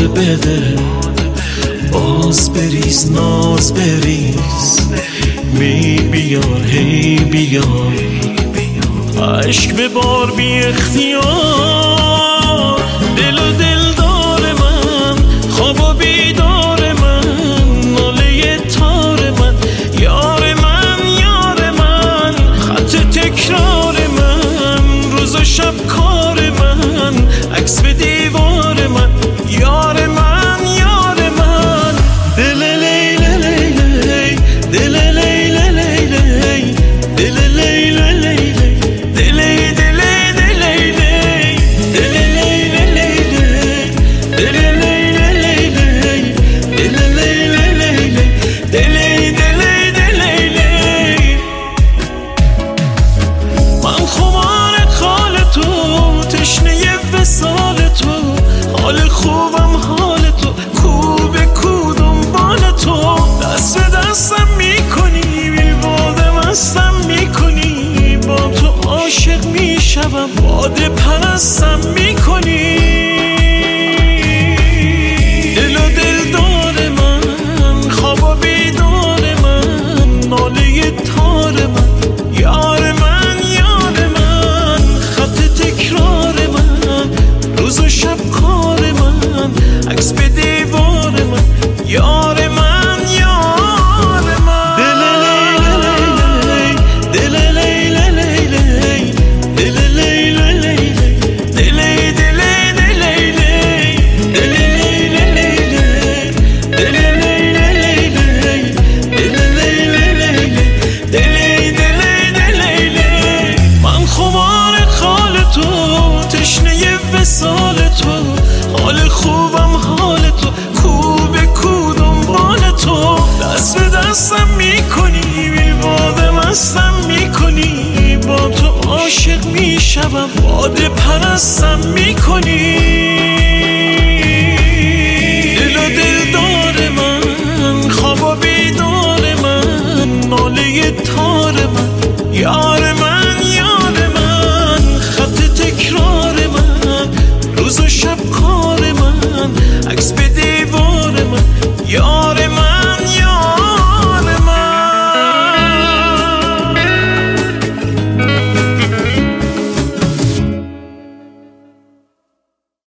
بده، باز بریز ناز بریز، می بیار هی بیار، عشق ببار بی اختیار. دل و دلدار من، خواب و بیدار من، ناله تار من، یار من یار من، خط تکرار من، روز و شب کار من، عکس به دیوار من، یار من یار من. دل لیل لیلی، دل لیل لیلی، دل لیل لیلی، دل دل دل لیلی، دل لیل لیلی، دل لیل لیلی، دل لیل لیلی، دل دل دل لیلی. من خمار خال تو، تشنه وصال تو، حال خوبم حال تو، کو به کو دنبال تو. دست به دستم میکنی، بی باده مستم میکنی، با تو عاشق میشم، باده پرستم میکنی. دل و دلدار من، خواب و بیدار من، ناله تار من، یار من یار من، خط تکرار من، روز و شب کار من، عکس به دیوار من، یار من یار من. دل لیل لیلی، دل لیل لیلی، دل لیل لیلی، دل دل دل لیلی، دل لیل لیلی، دل لیل لیلی، دل لیل لیلی، دل دل دل لیلی. من خمار خال تو، تشنه وصال تو، حال خوبم حال تو، کو به کو دنبال تو. دست به دستم میکنی، بی باده مستم میکنی، با تو عاشق میشم، باده پرستم میکنی.